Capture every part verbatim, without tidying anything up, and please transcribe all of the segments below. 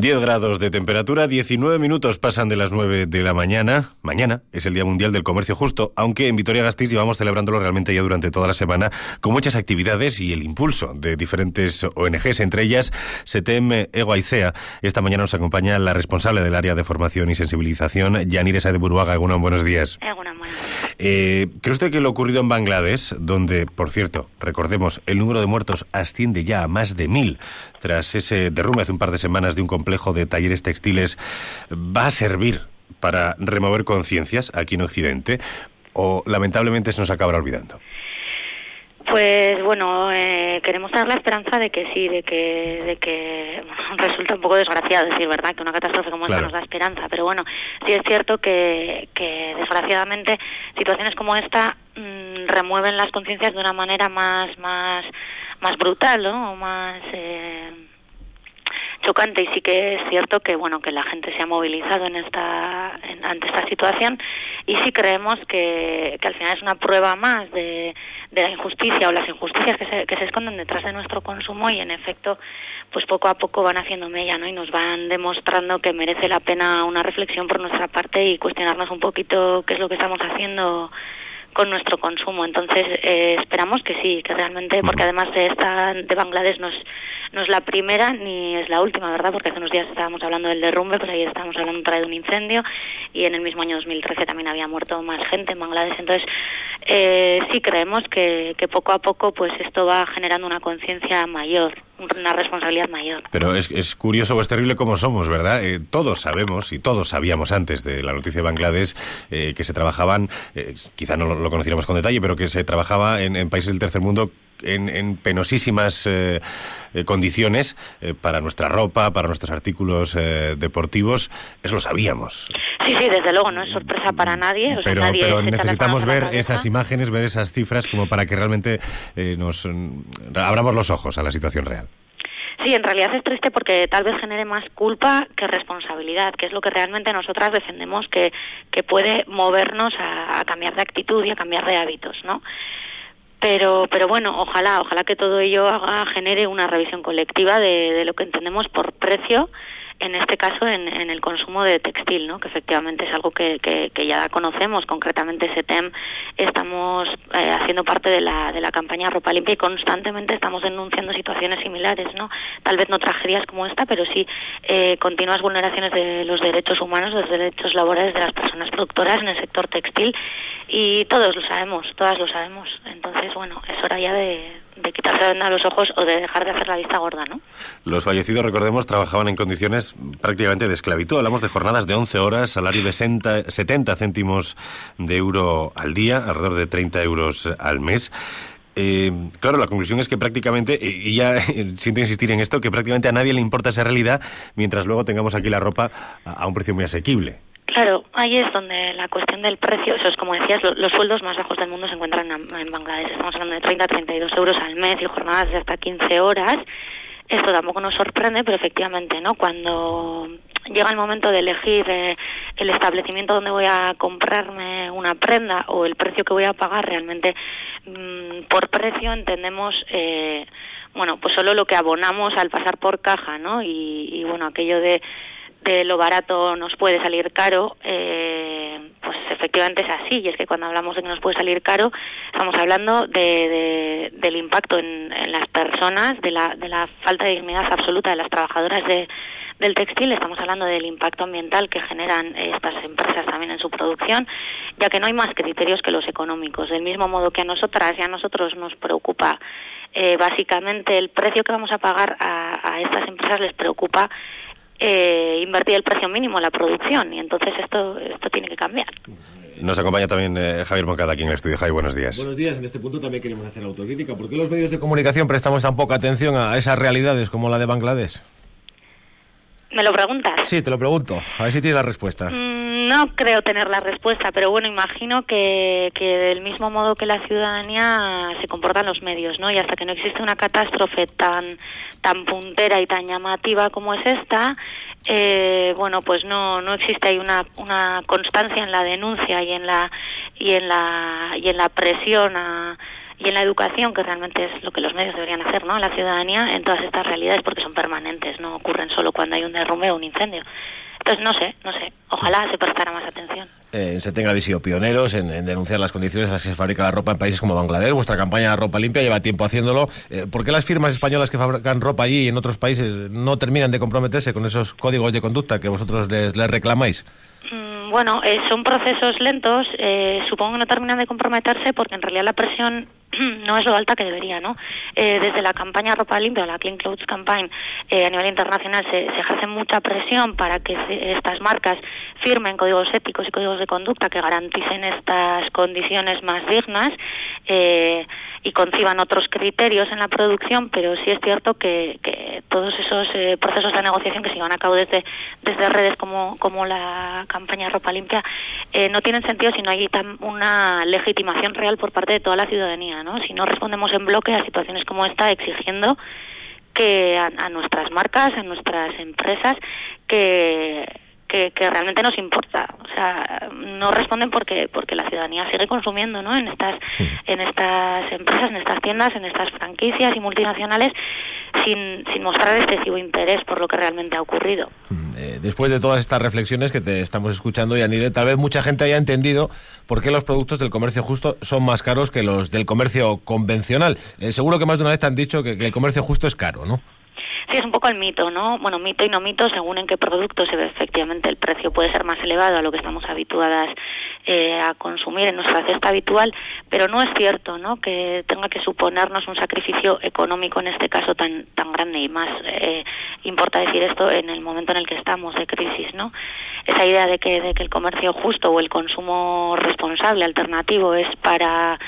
diez grados de temperatura, diecinueve minutos pasan de las nueve de la mañana. Mañana es el Día Mundial del Comercio Justo, aunque en Vitoria-Gasteiz llevamos celebrándolo realmente ya durante toda la semana, con muchas actividades y el impulso de diferentes O N Ges, entre ellas SETEM Ego Aizea. Esta mañana nos acompaña la responsable del área de formación y sensibilización, Yanire Saez de Buruaga. Egunon, buenos días. Egunon, buenos días. Eh, ¿Cree usted que lo ocurrido en Bangladesh, donde, por cierto, recordemos, el número de muertos asciende ya a más de mil tras ese derrumbe hace un par de semanas de un complejo de talleres textiles, va a servir para remover conciencias aquí en Occidente, o lamentablemente se nos acabará olvidando? Pues bueno, eh, queremos dar la esperanza de que sí, de que de que bueno, resulta un poco desgraciado decir, ¿verdad?, que una catástrofe como esta claro. nos da esperanza, pero bueno, sí es cierto que, que desgraciadamente situaciones como esta mmm, remueven las conciencias de una manera más más más brutal, ¿no?, o más eh, chocante, y sí que es cierto que bueno que la gente se ha movilizado en esta en, ante esta situación, y sí creemos que, que al final es una prueba más de, de la injusticia o las injusticias que se, que se esconden detrás de nuestro consumo, y en efecto pues poco a poco van haciendo mella, ¿no?, y nos van demostrando que merece la pena una reflexión por nuestra parte y cuestionarnos un poquito qué es lo que estamos haciendo con nuestro consumo. Entonces eh, esperamos que sí, que realmente, porque además de esta de Bangladesh no es, no es la primera ni es la última, ¿verdad?, porque hace unos días estábamos hablando del derrumbe, pues ahí estábamos hablando otra vez de un incendio, y en el mismo año dos mil trece también había muerto más gente en Bangladesh. Entonces eh, sí creemos que, que poco a poco pues esto va generando una conciencia mayor, una responsabilidad mayor. Pero es, es curioso o es terrible como somos, ¿verdad? Eh, todos sabemos y todos sabíamos antes de la noticia de Bangladesh eh, que se trabajaban, eh, quizá no lo, lo conociéramos con detalle, pero que se trabajaba en, en países del tercer mundo en, en penosísimas eh, eh, condiciones eh, para nuestra ropa, para nuestros artículos eh, deportivos. Eso lo sabíamos. Sí, sí, desde luego, no es sorpresa para nadie. O sea, pero nadie pero se necesitamos ver cabeza. esas imágenes, ver esas cifras, como para que realmente eh, nos abramos los ojos a la situación real. Sí, en realidad es triste porque tal vez genere más culpa que responsabilidad, que es lo que realmente nosotras defendemos, que, que puede movernos a, a cambiar de actitud y a cambiar de hábitos, ¿no? Pero, pero bueno, ojalá, ojalá que todo ello haga, genere una revisión colectiva de, de lo que entendemos por precio, en este caso en, en el consumo de textil, ¿no?, que efectivamente es algo que, que, que ya conocemos. Concretamente SETEM estamos eh, haciendo parte de la de la campaña Ropa Limpia, y constantemente estamos denunciando situaciones similares, ¿no?, tal vez no tragedias como esta, pero sí eh, continuas vulneraciones de los derechos humanos, de los derechos laborales de las personas productoras en el sector textil, y todos lo sabemos, todas lo sabemos. Entonces, bueno, es hora ya de, de quitarse la venda a los ojos o de dejar de hacer la vista gorda, ¿no? Los fallecidos, recordemos, trabajaban en condiciones prácticamente de esclavitud. Hablamos de jornadas de once horas, salario de setenta céntimos de euro al día, alrededor de treinta euros al mes. Eh, claro, la conclusión es que prácticamente, y ya siento insistir en esto, que prácticamente a nadie le importa esa realidad mientras luego tengamos aquí la ropa a, a un precio muy asequible. Claro, ahí es donde la cuestión del precio, eso es como decías, lo, los sueldos más bajos del mundo se encuentran en, en Bangladesh. Estamos hablando de treinta a treinta y dos euros al mes y jornadas de hasta quince horas. Esto tampoco nos sorprende, pero efectivamente, ¿no?, cuando llega el momento de elegir eh, el establecimiento donde voy a comprarme una prenda o el precio que voy a pagar, realmente mmm, por precio entendemos eh, bueno, pues solo lo que abonamos al pasar por caja, ¿no? Y, y bueno, aquello de de lo barato nos puede salir caro, eh, pues efectivamente es así, y es que cuando hablamos de que nos puede salir caro, estamos hablando de, de, del impacto en, en las personas, de la, de la falta de dignidad absoluta de las trabajadoras de, del textil. Estamos hablando del impacto ambiental que generan estas empresas también en su producción, ya que no hay más criterios que los económicos. Del mismo modo que a nosotras y a nosotros nos preocupa eh, básicamente el precio que vamos a pagar, a, a estas empresas les preocupa Eh, invertir el precio mínimo en la producción, y entonces esto esto tiene que cambiar. Nos acompaña también eh, Javier Moncada aquí en el estudio. Javier, buenos días. Buenos días. En este punto también queremos hacer autocrítica. ¿Por qué los medios de comunicación prestamos tan poca atención a esas realidades como la de Bangladesh? ¿Me lo preguntas? Sí, te lo pregunto. A ver si tienes la respuesta. Mm, no creo tener la respuesta, pero bueno, imagino que, que del mismo modo que la ciudadanía se comportan los medios, ¿no? Y hasta que no existe una catástrofe tan tan puntera y tan llamativa como es esta, eh, bueno, pues no no existe ahí una una constancia en la denuncia y en la y en la y en la presión a y en la educación, que realmente es lo que los medios deberían hacer, ¿no?, a la ciudadanía en todas estas realidades, porque son permanentes, no ocurren solo cuando hay un derrumbe o un incendio. Entonces, no sé, no sé, ojalá se prestara más atención. Eh, en Setén habéis sido pioneros en, en denunciar las condiciones en las que se fabrica la ropa en países como Bangladesh. Vuestra campaña Ropa Limpia lleva tiempo haciéndolo. Eh, ¿Por qué las firmas españolas que fabrican ropa allí y en otros países no terminan de comprometerse con esos códigos de conducta que vosotros les, les reclamáis? Mm, bueno, eh, son procesos lentos. Eh, supongo que no terminan de comprometerse porque en realidad la presión no es lo alta que debería, ¿no? Eh, desde la campaña Ropa Limpia, la Clean Clothes Campaign, eh, a nivel internacional se, se ejerce mucha presión para que se, estas marcas firmen códigos éticos y códigos de conducta que garanticen estas condiciones más dignas eh, y conciban otros criterios en la producción, pero sí es cierto que, que todos esos eh, procesos de negociación que se llevan a cabo desde, desde redes como, como la campaña Ropa Limpia eh, no tienen sentido si no hay tan una legitimación real por parte de toda la ciudadanía, ¿no? Si no respondemos en bloque a situaciones como esta, exigiendo que a, a nuestras marcas, a nuestras empresas, que, que que realmente nos importa, o sea, no responden porque porque la ciudadanía sigue consumiendo, ¿no?, en estas en estas empresas, en estas tiendas, en estas franquicias y multinacionales sin sin mostrar excesivo interés por lo que realmente ha ocurrido. Eh, después de todas estas reflexiones que te estamos escuchando, Yanire, tal vez mucha gente haya entendido por qué los productos del comercio justo son más caros que los del comercio convencional. Eh, seguro que más de una vez te han dicho que, que el comercio justo es caro, ¿no? Sí, es un poco el mito, ¿no? Bueno, mito y no mito, según en qué producto se ve, efectivamente el precio puede ser más elevado a lo que estamos habituadas eh, a consumir en nuestra cesta habitual, pero no es cierto, ¿no?, que tenga que suponernos un sacrificio económico en este caso tan tan grande, y más eh, importa decir esto en el momento en el que estamos de crisis, ¿no? Esa idea de que de que el comercio justo o el consumo responsable alternativo es para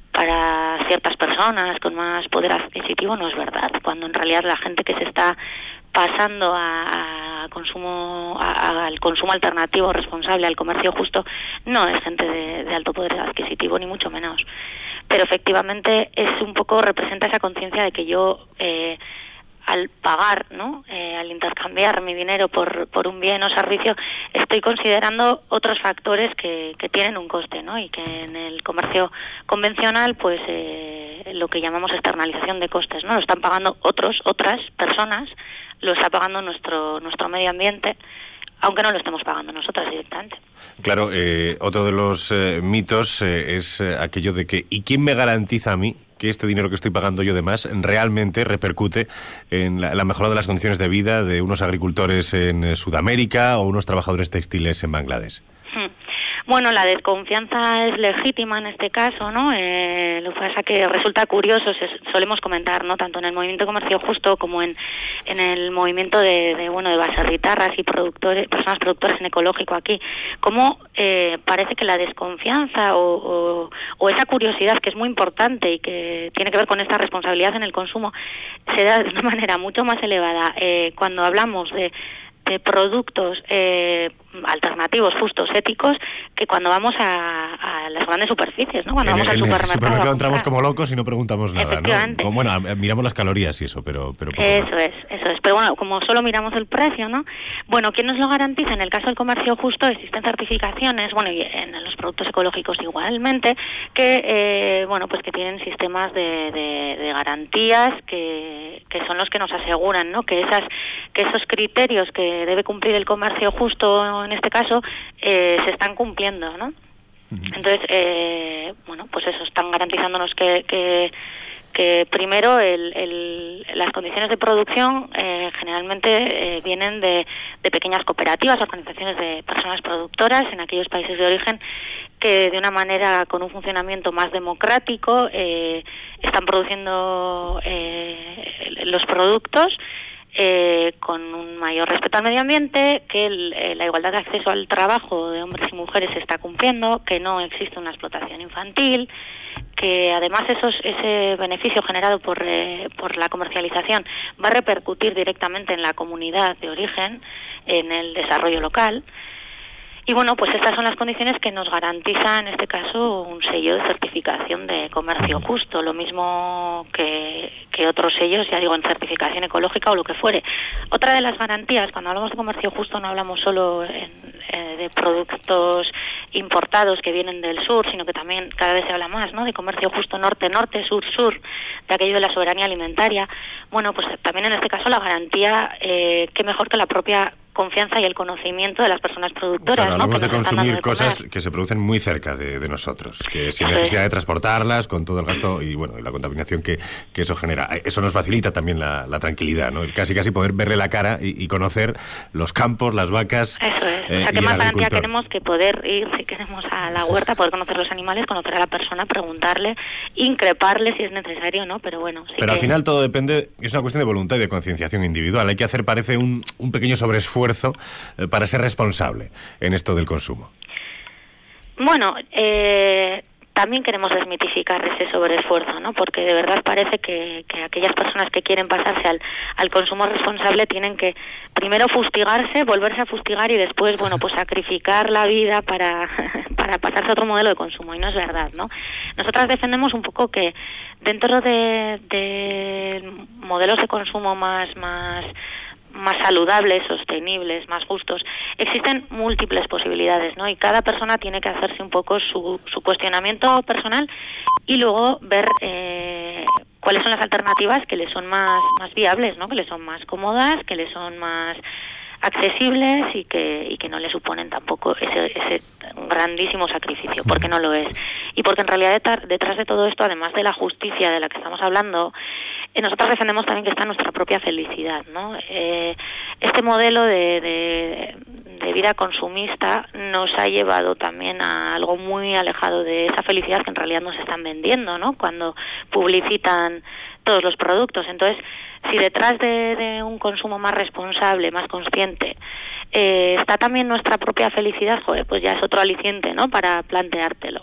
para ciertas personas con más poder adquisitivo no es verdad, cuando en realidad la gente que se está pasando a, a consumo a, a, al consumo alternativo responsable, al comercio justo, no es gente de, de alto poder adquisitivo, ni mucho menos. Pero efectivamente es un poco, representa esa conciencia de que yo eh, al pagar, ¿no?, eh, al intercambiar mi dinero por por un bien o servicio, estoy considerando otros factores que, que tienen un coste, ¿no?, y que en el comercio convencional, pues eh, lo que llamamos externalización de costes, ¿no?, lo están pagando otros, otras personas, lo está pagando nuestro nuestro medio ambiente, aunque no lo estemos pagando nosotras directamente. Claro, eh, otro de los eh, mitos eh, es eh, aquello de que ¿y quién me garantiza a mí que este dinero que estoy pagando yo de más realmente repercute en la, la mejora de las condiciones de vida de unos agricultores en eh, Sudamérica o unos trabajadores textiles en Bangladesh? Hmm. Bueno, la desconfianza es legítima en este caso, ¿no? Eh, lo que pasa que resulta curioso, se, solemos comentar, ¿no?, tanto en el movimiento de comercio justo como en, en el movimiento de, de bueno de baserritarras y productores, personas productoras en ecológico aquí, cómo eh, parece que la desconfianza o, o, o esa curiosidad que es muy importante y que tiene que ver con esta responsabilidad en el consumo se da de una manera mucho más elevada eh, cuando hablamos de de productos eh, alternativos, justos, éticos, que cuando vamos a, a las grandes superficies, ¿no? Cuando en vamos el, al supermercado. En el supermercado entramos como locos y no preguntamos nada, Efectivamente. ¿no? Como, bueno, miramos las calorías y eso, pero... pero eso más. es, eso es. Pero bueno, como solo miramos el precio, ¿no? Bueno, ¿quién nos lo garantiza? En el caso del comercio justo existen certificaciones, bueno, y en los productos ecológicos igualmente, que, eh, bueno, pues que tienen sistemas de, de, de garantías que, que son los que nos aseguran, ¿no?, que esas que esos criterios que debe cumplir el comercio justo en este caso eh, se están cumpliendo, ¿no? Entonces, eh, bueno, pues eso, están garantizándonos que, que, que primero el, el, las condiciones de producción eh, generalmente eh, vienen de, de pequeñas cooperativas, organizaciones de personas productoras en aquellos países de origen que de una manera con un funcionamiento más democrático eh, están produciendo eh, los productos Eh, con un mayor respeto al medio ambiente, que el, eh, la igualdad de acceso al trabajo de hombres y mujeres se está cumpliendo, que no existe una explotación infantil, que además esos, ese beneficio generado por, eh, por la comercialización va a repercutir directamente en la comunidad de origen, en el desarrollo local. Y bueno, pues estas son las condiciones que nos garantiza en este caso un sello de certificación de comercio justo, lo mismo que, que otros sellos, ya digo, en certificación ecológica o lo que fuere. Otra de las garantías, cuando hablamos de comercio justo no hablamos solo en, eh, de productos importados que vienen del sur, sino que también cada vez se habla más, ¿no?, de comercio justo norte-norte, sur-sur, de aquello de la soberanía alimentaria. Bueno, pues también en este caso la garantía, eh, que mejor que la propia confianza y el conocimiento de las personas productoras. Claro, hablamos ¿no?, de consumir de cosas que se producen muy cerca de, de nosotros, que sin eso necesidad es. de transportarlas, con todo el gasto y bueno, y la contaminación que, que eso genera. Eso nos facilita también la, la tranquilidad, ¿no? El casi casi poder verle la cara y, y conocer los campos, las vacas. Eso es. Eh, o sea, ¿qué y más el garantía agricultor. queremos que poder ir, si queremos, a la huerta, poder conocer los animales, conocer a la persona, preguntarle, increparle si es necesario, ¿no? Pero bueno, sí Pero que... al final todo depende, es una cuestión de voluntad y de concienciación individual. Hay que hacer, parece, un, un pequeño sobreesfuerzo eh, para ser responsable en esto del consumo. Bueno, eh, también queremos desmitificar ese sobreesfuerzo, ¿no? Porque de verdad parece que, que aquellas personas que quieren pasarse al, al consumo responsable tienen que primero fustigarse, volverse a fustigar y después, bueno, pues sacrificar la vida para, para pasarse a otro modelo de consumo. Y no es verdad, ¿no? Nosotras defendemos un poco que dentro de, de modelos de consumo más, más más saludables, sostenibles, más justos, existen múltiples posibilidades, ¿no? Y cada persona tiene que hacerse un poco su, su cuestionamiento personal y luego ver eh, cuáles son las alternativas que le son más, más viables, ¿no? Que le son más cómodas, que le son más accesibles y que y que no le suponen tampoco ese, ese grandísimo sacrificio, porque no lo es. Y porque en realidad detrás, detrás de todo esto, además de la justicia de la que estamos hablando, eh, nosotros defendemos también que está nuestra propia felicidad, ¿no? Eh, este modelo de, de, de vida consumista nos ha llevado también a algo muy alejado de esa felicidad que en realidad nos están vendiendo, ¿no? Cuando publicitan todos los productos. Entonces, si detrás de, de un consumo más responsable, más consciente, eh, está también nuestra propia felicidad, joder, pues ya es otro aliciente, ¿no?, para planteártelo.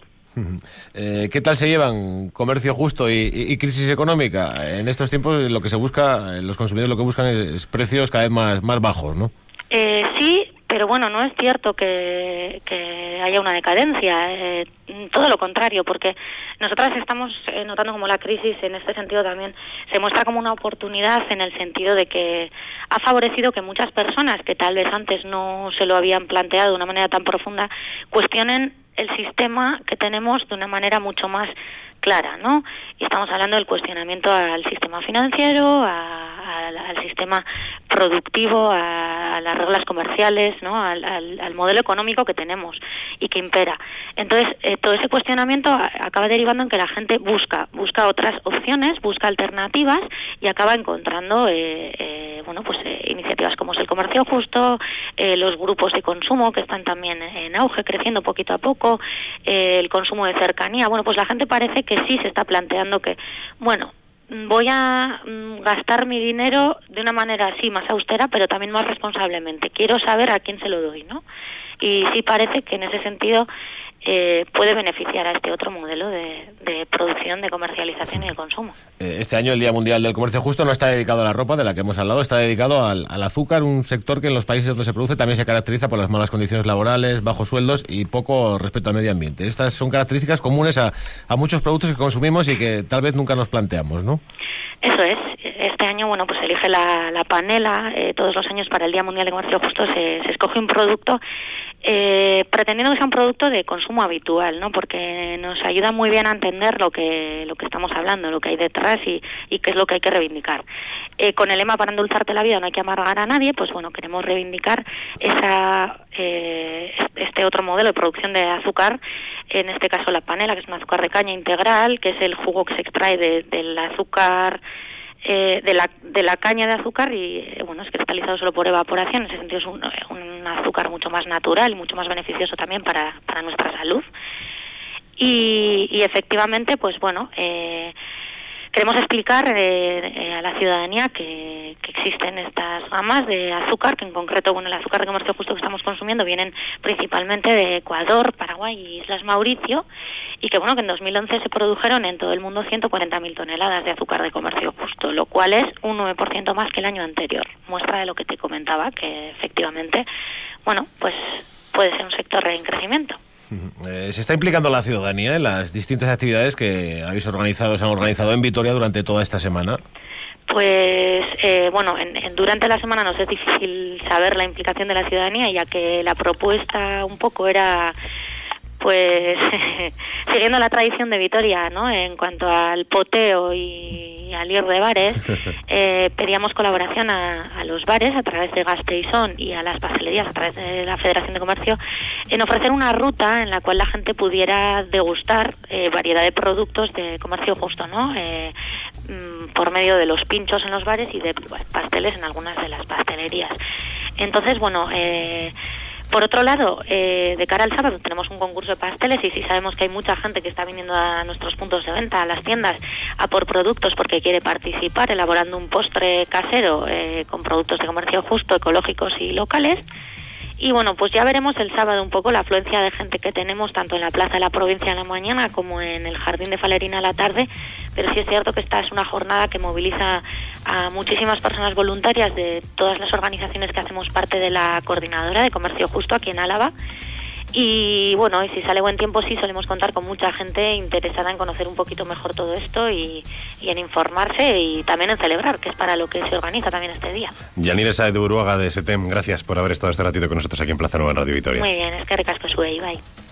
Eh, ¿Qué tal se llevan comercio justo y, y, y crisis económica? En estos tiempos lo que se busca, los consumidores lo que buscan es, es precios cada vez más, más bajos, ¿no? Eh, sí, pero bueno, no es cierto que, que haya una decadencia, eh, todo lo contrario, porque nosotras estamos eh, notando como la crisis en este sentido también se muestra como una oportunidad en el sentido de que ha favorecido que muchas personas que tal vez antes no se lo habían planteado de una manera tan profunda, cuestionen el sistema que tenemos de una manera mucho más clara, ¿no? Y estamos hablando del cuestionamiento al sistema financiero, a, a, al sistema productivo, a, a las reglas comerciales, ¿no? Al, al, al modelo económico que tenemos y que impera. Entonces, eh, todo ese cuestionamiento acaba derivando en que la gente busca, busca otras opciones, busca alternativas y acaba encontrando, eh, eh, bueno, pues eh, iniciativas como es el comercio justo, eh, los grupos de consumo que están también en auge, creciendo poquito a poco, eh, el consumo de cercanía. Bueno, pues la gente parece que sí se está planteando que, bueno, voy a mm, gastar mi dinero de una manera sí más austera, pero también más responsablemente. Quiero saber a quién se lo doy, ¿no? Y sí parece que en ese sentido eh, puede beneficiar a este otro modelo de, de producción, de comercialización y de consumo. Este año el Día Mundial del Comercio Justo no está dedicado a la ropa, de la que hemos hablado, está dedicado al, al azúcar, un sector que en los países donde se produce también se caracteriza por las malas condiciones laborales, bajos sueldos y poco respeto al medio ambiente. Estas son características comunes a, a muchos productos que consumimos y que tal vez nunca nos planteamos, ¿no? Eso es. Este año, bueno, pues se elige la, la panela. Eh, todos los años para el Día Mundial de Comercio Justo se, se escoge un producto eh, pretendiendo que sea un producto de consumo habitual, ¿no? Porque nos ayuda muy bien a entender lo que lo que estamos hablando, lo que hay detrás y, y qué es lo que hay que reivindicar. Eh, con el lema para endulzarte la vida no hay que amargar a nadie, pues bueno, queremos reivindicar esa eh, este otro modelo de producción de azúcar, en este caso la panela, que es un azúcar de caña integral, que es el jugo que se extrae de, del azúcar Eh, de la de la caña de azúcar y eh, bueno, es cristalizado solo por evaporación. En ese sentido es un, un azúcar mucho más natural y mucho más beneficioso también para, para nuestra salud. Y, y efectivamente, pues bueno, eh, queremos explicar eh, eh, a la ciudadanía que, que existen estas gamas de azúcar, que en concreto, bueno, el azúcar de comercio justo que estamos consumiendo vienen principalmente de Ecuador, Paraguay y Islas Mauricio, y que bueno, que en dos mil once se produjeron en todo el mundo ciento cuarenta mil toneladas de azúcar de comercio justo, lo cual es un nueve por ciento más que el año anterior. Muestra de lo que te comentaba, que efectivamente, bueno, pues puede ser un sector en crecimiento. Eh, ¿Se está implicando la ciudadanía en las distintas actividades que habéis organizado, se han organizado en Vitoria durante toda esta semana? Pues, eh, bueno, en, en, durante la semana nos es difícil saber la implicación de la ciudadanía, ya que la propuesta un poco era, pues, siguiendo la tradición de Vitoria, ¿no? En cuanto al poteo y al ir de bares, eh, pedíamos colaboración a, a los bares a través de Gasteiz-On y a las pastelerías a través de la Federación de Comercio en ofrecer una ruta en la cual la gente pudiera degustar eh, variedad de productos de comercio justo, ¿no? Eh, por medio de los pinchos en los bares y de pasteles en algunas de las pastelerías. Entonces, bueno, eh, por otro lado, eh, de cara al sábado tenemos un concurso de pasteles y sí sabemos que hay mucha gente que está viniendo a nuestros puntos de venta, a las tiendas, a por productos porque quiere participar elaborando un postre casero eh, con productos de comercio justo, ecológicos y locales. Y bueno, pues ya veremos el sábado un poco la afluencia de gente que tenemos tanto en la Plaza de la Provincia en la mañana como en el Jardín de Falerina a la tarde, pero sí es cierto que esta es una jornada que moviliza a muchísimas personas voluntarias de todas las organizaciones que hacemos parte de la Coordinadora de Comercio Justo aquí en Álava. Y bueno, y si sale buen tiempo sí solemos contar con mucha gente interesada en conocer un poquito mejor todo esto y, y en informarse y también en celebrar, que es para lo que se organiza también este día. Yanire Saez de Buruaga de SETEM, gracias por haber estado este ratito con nosotros aquí en Plaza Nueva en Radio Vitoria. Muy bien, es que recasco sube y bye.